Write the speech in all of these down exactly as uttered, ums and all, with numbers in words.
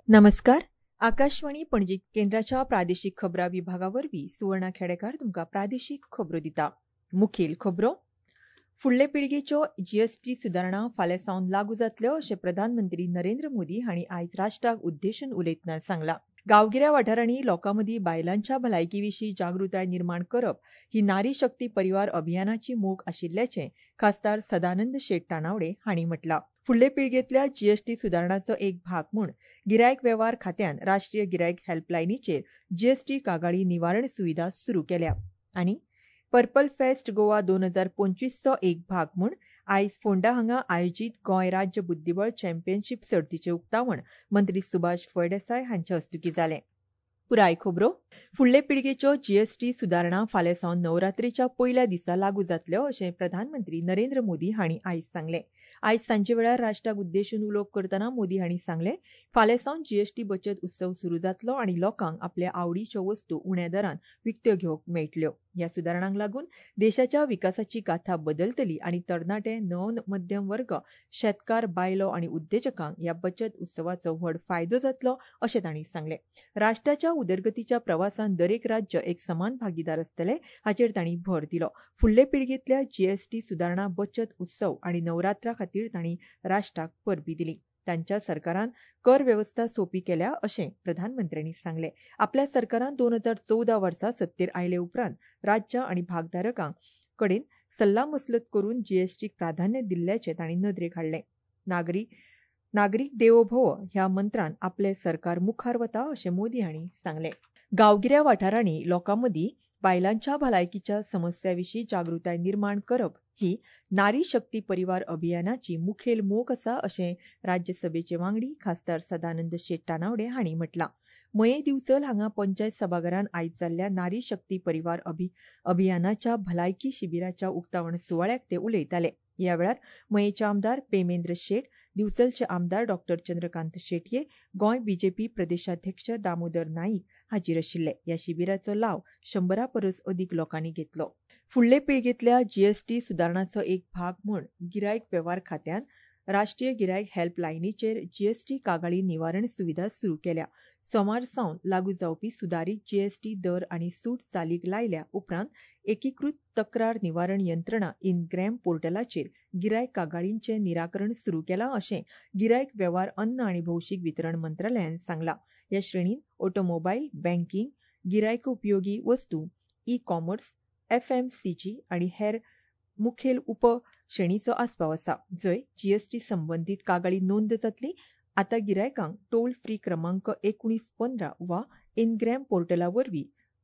नमस्कार. आकाशवाणी पणजी केंद्राच्या प्रादेशीक खबरां विभागावरवीं सुवर्णा खेडेकार तुमकां प्रादेशीक खबरो दिता. मुखेल खबरो. फुडले पिळगेच्यो जीएसटी सुदारणा फाल्यां सावन लागू जातल्यो अशें प्रधानमंत्री नरेंद्र मोदी हांणी आयज राष्ट्राक उद्देशून उलयतना सांगलां. गांवगिऱ्या वाठारांनी लोकां मदीं बायलांच्या भलायकी विशीं जागृताय निर्माण करप ही नारी शक्ती परिवार अभियानाची मोख आशिल्ल्याचें खासदार सदानंद शेट तानावडे हांणी म्हटलां. फुडले पिळगेंतल्या जीएसटी सुदारणाचो एक भाग म्हूण गिरायक वेव्हार खात्यान राष्ट्रीय गिरायक हेल्पलायनीचेर जीएसटी कागाळी निवारण सुविधा सुरू केल्या. आनी पर्पल फेस्ट गोवा दोन हजार पंचवीसचो एक भाग म्हूण आयज फोंडा हांगा आयोजीत गोंय राज्य बुद्धीबळ चॅम्पियनशीप सर्तीचें उक्तावण मंत्री सुभाष फळदेसाय हांच्या हस्तुकीं जालें. पुराय खबरो. फुडले पिळगेच्यो जीएसटी सुदारणा फाल्यां सावन नवरात्रेच्या पयल्या दिसा लागू जातल्यो अशें प्रधानमंत्री नरेंद्र मोदी हांणी आयज सांगलें. आयज सांजे वेळार राष्ट्राक उद्देशून उलोवप करतना मोदी हांणी सांगलें, फाल्यां सावन जीएसटी बचत उत्सव सुरू जातलो आनी लोकांक आपल्या आवडीच्यो वस्तू उण्या दरान विकत्यो घेवंक मेळटल्यो. ह्या सुदारणांक लागून देशाच्या विकासाची गाथा बदलतली आनी तरणाटे नव मध्यम वर्ग, शेतकार, बायलो आनी उद्देजकांक ह्या बचत उत्सवाचो व्हड फायदो जातलो अशें तांणी सांगलें. राष्ट्राच्या उदरगतीच्या प्रवासान दरेक राज्य एक समान भागीदार आसतले हाचेर तांणी भर दिलो. फुडले पिळगेंतल्या जीएसटी सुदारणा बचत उत्सव आनी नवरात्रा खातीर तांणी राष्ट्राक परबीं दिली. तांच्या सरकारान कर वेवस्था सोपी केल्या अशें प्रधानमंत्र्यांनी सांगलें. आपल्या सरकारान दोन हजार चौदा वर्सा सत्तेर आयले उपरांत राज्यां आनी भागधारकांक कडेन सल्ला मसलत करून जीएसटीक प्राधान्य दिल्ल्याचें तांणी नदरेक हाडलें. नागरीक नागरीक देवो भव ह्या मंत्रान आपलें सरकार मुखार वता अशें मोदी हांणी सांगलें. गांवगिऱ्या वाठारांनी लोकां मदीं बायलांच्या भलायकीच्या समस्या विशीं जागृताय निर्माण करप ही नारी शक्ती परिवार अभियानाची मुखेल मोख आसा अशें राज्यसभेचे वांगडी खासदार सदानंद शेट तानावडे हांणी म्हटलां. मये दिवचल हांगा पंचायत सभाघरान आयज जाल्ल्या नारी शक्ती परिवार अभि अभियानाच्या भलायकी शिबिराच्या उक्तावण सुवाळ्याक ते उलयताले. ह्या वेळार मयेचे आमदार पेमेंद्र शेट, दिवचलचे आमदार डॉक्टर चंद्रकांत शेटये, गोंय बीजेपी प्रदेशाध्यक्ष दामोदर नाईक हाजीर आशिल्ले. ह्या शिबिराचो लाव शंभरा परस अदीक लोकांनी घेतलो. फुडले पिळगेंतल्या जीएसटी सुदारणाचो एक भाग म्हूण गिरायक वेव्हार खात्यान राष्ट्रीय गिरायक हेल्पलायनीचेर जीएसटी कागाळी निवारण सुविधा सुरू केल्या. सोमार सावन लागू जावपी सुदारीत जीएसटी दर आनी सूट चालीक लायल्या उपरांत एकीकृत तक्रार निवारण यंत्रणा इन ग्रॅम पोर्टलाचेर गिरायक कागाळींचें निराकरण सुरू केलां अशें गिरायक वेव्हार अन्न आनी भौशीक वितरण मंत्रालयान सांगलां. ह्या श्रेणींत ऑटोमोबायल, बँकिंग, गिरायक उपयोगी वस्तू, ई कॉमर्स, एफएमसीजी आनी हेर मुखेल उप श्रेणीचो आस्पाव आसा. जंय जीएसटी संबंदीत कागाळी नोंद जातली. आतां गिरायकांक टोल फ्री क्रमांक एकुणीस पंदरा वा इनग्रॅम पोर्टला वरवीं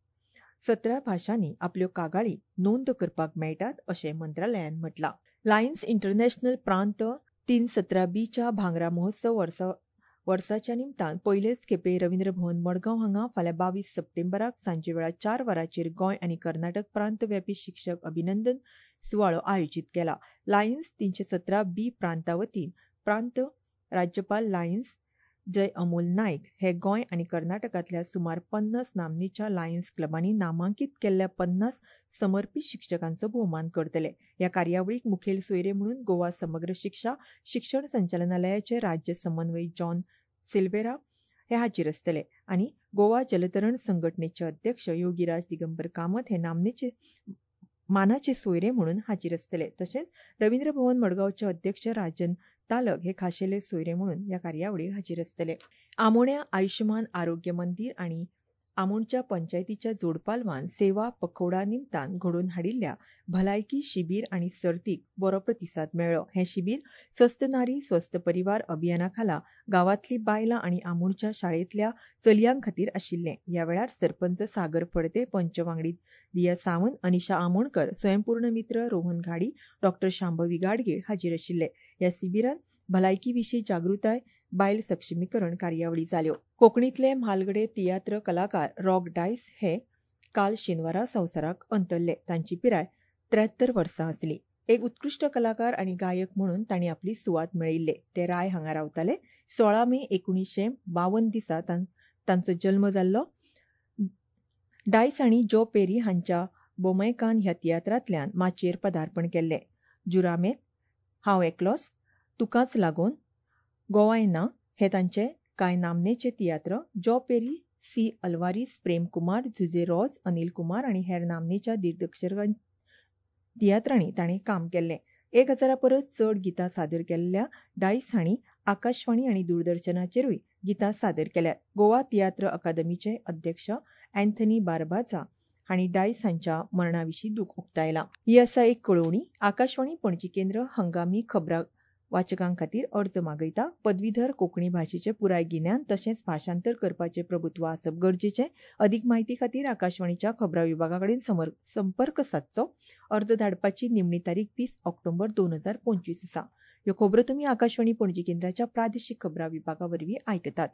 सतरा भाशांनी आपल्यो कागाळी नोंद करपाक मेळटात अशें मंत्रालयान म्हटलां. लायन्स इंटरनॅशनल प्रांत तीन सतरा बीच्या भांगरा महोत्सव वर्सा वर्साच्या निमतान पयलेच खेपे रवींद्र भवन मडगांव हांगा फाल्यां बावीस सप्टेंबराक सांजे वेळा चार वरांचेर गोंय आनी कर्नाटक प्रांत व्यापी शिक्षक अभिनंदन सुवाळो आयोजीत केला. लायन्स तीनशे सतरा बी प्रांता वतीन प्रांत राज्यपाल लायन्स जय अमोल नायक हे गोंय आनी कर्नाटकांतल्या सुमार पन्नास नामनेच्या लायन्स क्लबांनी नामांकीत केल्ल्या पन्नास समर्पीत शिक्षकांचो भोवमान करतले. ह्या कार्यावळीक मुखेल सोयरे म्हणून गोवा समग्र शिक्षा शिक्षण संचालनालयाचे राज्य समन्वयक जॉन सिल्वेरा हे हाजीर आसतले आनी गोवा जलतरण संघटनेचे अध्यक्ष योगीराज दिगंबर कामत हे नामनेचे मानाचे सोयरे म्हणून हाजीर आसतले. तशेंच रवींद्र भवन मडगांवचे अध्यक्ष राजन तालक हे खाशेले सोयरे म्हणून ह्या कार्यावळीक हाजीर आसतले. आमोण्या आयुश्यमान आरोग्य मंदिर आनी आमोणच्या पंचायतीच्या जोडपालवान सेवा पखोवडा निमतान घडोवन हाडिल्ल्या भलायकी शिबीर आनी सर्तीक बरो प्रतिसाद मेळ्ळो. हे शिबीर स्वस्थ नारी स्वस्थ परिवार अभियाना खाला गांवांतली बायलां आनी आमोणच्या शाळेंतल्या चलयां खातीर आशिल्लें. ह्या वेळार सरपंच सागर फडते, पंच वांगडी दिया सावंत, अनिशा आमोणकर, स्वयंपूर्ण मित्र रोहन घाडी, डॉक्टर शांभवी गाडगीळ हाजीर आशिल्ले. ह्या शिबिरांत भलायकी विशीं जागृताय, बायल सक्षमीकरण कार्यावळी जाल्यो. कोंकणीतले म्हालगडे तियात्र कलाकार रॉक डायस हे काल शेनवारा संवसाराक अंतरले. तांची पिराय त्र्याहत्तर वर्सां आसली. एक उत्कृश्ट कलाकार आनी गायक म्हणून तांणी आपली सुवात मेळयिल्ले. ते राय हांगा रावताले. सोळा मे एकुणीशे बावन दिसा तांचो जल्म जाल्लो. डायस हांणी जो पेरी हांच्या बोमैकान ह्या तियात्रांतल्यान माचयेर पदार्पण केल्लें. जुरामेत, हांव एकलोच, तुकाच लागून, गोवाय ना हे तांचे कांय नामनेचे तियात्र Jo Perry, C Alvares, Prem Kumar, Jose Rod, Anil Kumar आनी हेर नामनेच्या दिग्दर्शकां तियात्रांनी ताणें काम केल्लें. एक हजारा परस चड गितां सादर केल्ल्या डायस हांणी आकाशवाणी आनी दूरदर्शनाचेरूय गितां सादर केल्यात. गोवा तियात्र अकादमीचे अध्यक्ष अँथनी बारबाजा हांणी डायस हांच्या मरणा विशीं दूख उक्तायलां. ही आसा एक कळोवणी. आकाशवाणी पणजी केंद्र हंगामी खबरां वाचकां खातीर अर्ज मागयता. पदवीधर कोंकणी भाशेचें पुराय गिन्यान तशेंच भाशांतर करपाचें प्रभुत्व आसप गरजेचें. अदीक म्हायती खातीर आकाशवाणीच्या खबरां विभागा कडेन संपर्क सादचो. अर्ज धाडपाची निमणी तारीख वीस ऑक्टोबर दोन हजार पंचवीस आसा. ह्यो खबरो तुमी आकाशवाणी पणजी केंद्राच्या प्रादेशीक खबरां विभागा वरवीं आयकतात.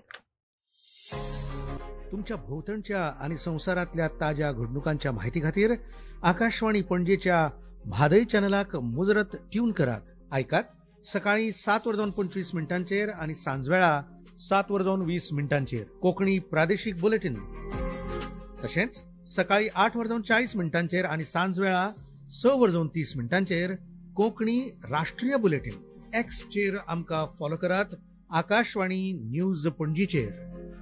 तुमच्या भोवतणच्या आनी संवसारांतल्या ताज्या घडणुकांच्या म्हायती खातीर आकाशवाणी पणजेच्या म्हादय चॅनलाक मुजरत ट्यून करात. आयकात सकाळीं सात वरजावन पंचवीस मिनटांचेर आनी सांजवेळा सात वरजावन वीस मिनटांचेर कोंकणी प्रादेशीक बुलेटिन. तशेंच सकाळीं आठ वरजावन चाळीस मिनटांचेर आनी सांजवेळा स वरजावन तीस मिनटांचेर कोंकणी राष्ट्रीय बुलेटिन. एक्सचेर आमकां फॉलो करात. आकाशवाणी न्यूज पणजीचेर.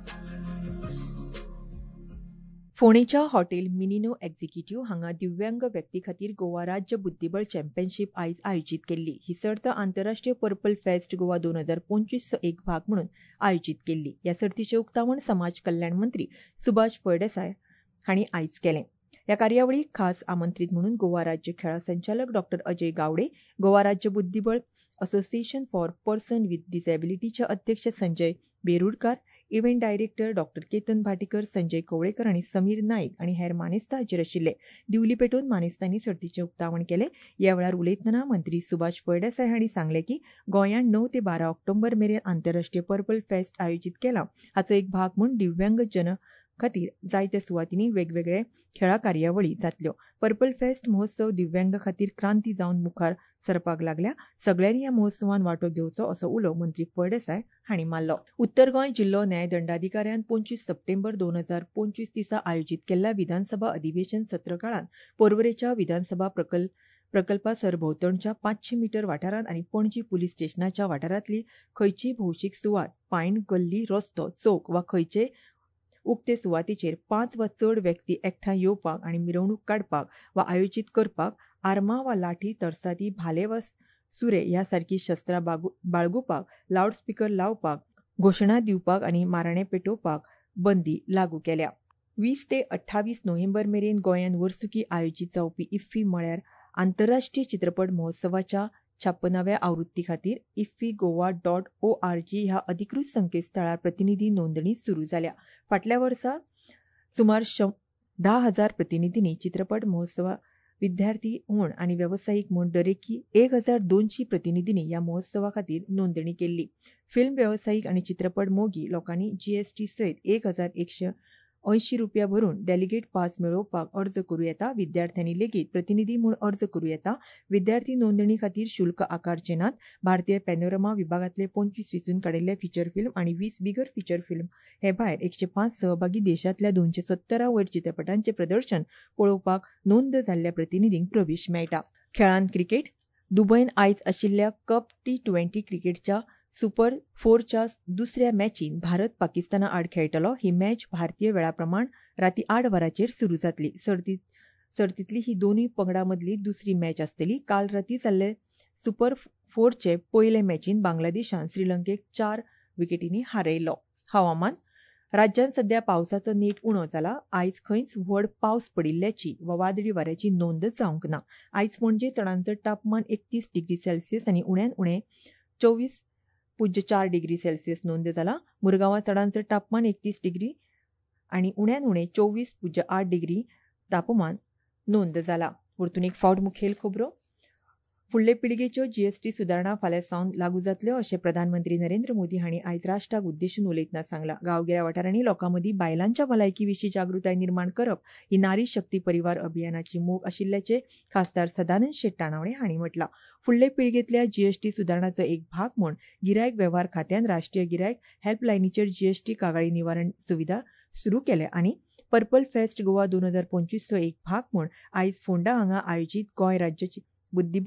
फोंडेच्या हॉटेल मिनिनो एक्झिक्युटिव्ह हांगा दिव्यांग व्यक्ती खातीर गोवा राज्य बुद्धीबळ चॅम्पियनशीप आयज आयोजीत केल्ली. ही सर्त आंतरराष्ट्रीय पर्पल फेस्ट गोवा दोन हजार पंचवीसचो एक भाग म्हणून आयोजीत केल्ली. ह्या सर्तीचें उक्तावण समाज कल्याण मंत्री सुभाष फळदेसाय हांणी आयज केलें. ह्या कार्यावळीक खास आमंत्रीत म्हणून गोवा राज्य खेळां संचालक डॉक्टर अजय गावडे, गोवा राज्य बुद्धीबळ असोसिएशन फॉर पर्सन विथ डिसेबिलिटीचे अध्यक्ष Sanjay Berudkar, event director doctor Ketan Bhatikar, Sanjay Kavlekar आनी समीर नाईक आनी हेर मानेस्तां हाजेर आशिल्ले. दिवली पेटोवन मानेस्तांनी सर्तीचें उक्तावण केलें. ह्या वेळार उलयतना मंत्री सुभाष फळदेसाय हांणी सांगलें की गोंयांत णव ते बारा ऑक्टोबर मेरेन आंतरराष्ट्रीय पर्पल फेस्ट आयोजीत केला. हाचो एक भाग म्हूण दिव्यांग जन खातीर जायत्या सुवातींनी वेगवेगळे खेळा कार्यावळी जातल्यो. पर्पल फेस्ट महोत्सव दिव्यांग खातीर क्रांती जावन मुखार सरपाक लागल्या. सगळ्यांनी ह्या महोत्सवांत वांटो घेवचो असो उलो मंत्री फळदेसाय हांणी मारलो. उत्तर गोंय जिल्लो न्यायदंडाधिकाऱ्यान पंचवीस सप्टेंबर दोन हजार पंचवीस दिसा आयोजीत केल्ल्या विधानसभा अधिवेशन सत्र काळात पर्वरेच्या विधानसभा प्रकल्प प्रकल्पा सरभोंवतणच्या पांचशे मिटर वाठारांत आनी पणजी पुलीस स्टेशनाच्या वाठारांतली खंयचीय भौशीक सुवात, पायण, गल्ली, रस्तो, चौक वा खंयचे उक्ते सुवातीचेर पांच वा चड व्यक्ती एकठांय येवपाक आनी मिरवणूक काडपाक वा आयोजीत करपाक, आर्मां वा लाठी, तरसादी, भाले वा सुरे ह्या सारकी शस्त्रां बाळगुपाक, लावडस्पीकर लावपाक, घोशणा दिवपाक आनी माराणे पेटोवपाक बंदी लागू केल्या. वीस ते अठ्ठावीस नोव्हेंबर मेरेन गोंयांत वर्सुकी आयोजीत जावपी इफ्फी म्हळ्यार आंतरराष्ट्रीय चित्रपट महोत्सवाच्या छापनाव्या आवृत्ती खातीर IFFI Goa dot O R G ह्या अधिकृत संकेतस्थळार प्रतिनिधी नोंदणी सुरू जाल्या. फाटल्या वर्सा सुमार धा हजार प्रतिनिधींनी चित्रपट महोत्सवा विद्यार्थी म्हूण आनी वेवसायीक म्हूण दरेकी एक हजार दोनशी प्रतिनिधींनी ह्या महोत्सवा खातीर नोंदणी केल्ली. फिल्म वेवसायीक आनी चित्रपट मोगी लोकांनी जीएसटी सयत एक हजार एकशे अंयशीं रुपया भरून डेलिगेट पास मेळोवपाक अर्ज करूं येता. विद्यार्थ्यांनी लेगीत प्रतिनिधी म्हूण अर्ज करूं येता. विद्यार्थी नोंदणी खातीर शुल्क आकारचे नात. भारतीय पॅनोरमा विभागांतले पंचवीस वेंचून काडिल्ले फीचर फिल्म आनी वीस बिगर फीचर फिल्म हे भायर एकशे पांच सहभागी देशांतल्या दोनशे सत्तरा वयर चित्रपटांचे प्रदर्शन पळोवपाक नोंद जाल्ल्या प्रतिनिधींक प्रवेश मेळटा. खेळांत क्रिकेट. दुबयन आयज आशिल्ल्या कप टी ट्वेंटी क्रिकेटच्या सुपर फोरच्या दुसऱ्या मॅचीन भारत पाकिस्ताना आड खेळटलो. ही मॅच भारतीय वेळा प्रमाण राती आठ वरांचेर सुरू जातली. सर्तीत सर्तींतली ही दोनूय पंगडां मदली दुसरी मॅच आसतली. काल राती जाल्ले सुपर फोरचे पयले मॅचीन बांगलादेशान श्रीलंकेक चार विकेटींनी हारयलो. हवामान. राज्यांत सध्या पावसाचो नेट उणो जाला. आयज खंयच व्हड पावस पडिल्ल्याची वा वादळी वाऱ्याची नोंद जावंक ना. आयज पणजे चडांत चड तापमान एकतीस डिग्री सेल्सियस आनी उण्यांत उणें चोवीस पुज्य चार डिग्री सेल्सियस नोंद जाला. मुरगांवां चडांत चड तापमान एकतीस डिग्री आनी उण्यांत उणें चोवीस पुज्य आठ डिग्री तापमान नोंद जाला. परतून एक फावट मुखेल खबरो. फुडले पिळगेच्यो जीएसटी सुदारणा फाल्यां सावन लागू जातल्यो अशें प्रधानमंत्री नरेंद्र मोदी हांणी आयज राष्ट्राक उद्देशून उलयतना सांगलां. गांवगिऱ्या वाठारांनी लोकां मदीं बायलांच्या भलायकी विशीं जागृताय निर्माण करप ही नारी शक्ती परिवार अभियानाची मोख आशिल्ल्याचें खासदार सदानंद शेट टाणावळे हांणी म्हटलां. फुडले पिळगेंतल्या जीएसटी सुदारणाचो एक भाग म्हूण गिरायक वेव्हार खात्यान राष्ट्रीय गिरायक हेल्पलायनीचेर जीएसटी कागाळी निवारण सुविधा सुरू केल्या आनी पर्पल फेस्ट गोवा दोन हजार पंचवीसचो एक भाग म्हूण आयज फोंडा हांगा आयोजीत गोंय राज्याची बुद्धीबळ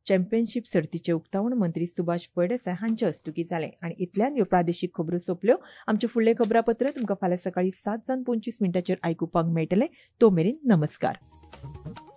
चॅम्पियनशीप सर्तीचे उक्तावण मंत्री सुभाष फळदेसाय हांचे हस्तुकी जालें. आनी इतल्यान ह्यो प्रादेशीक खबरो सोंपल्यो. आमचे फुडले खबरापत्र तुमकां फाल्यां सकाळी सात जावन पंचवीस मिनटांचेर आयकुपाक मेळटलें. तो मेरेन नमस्कार.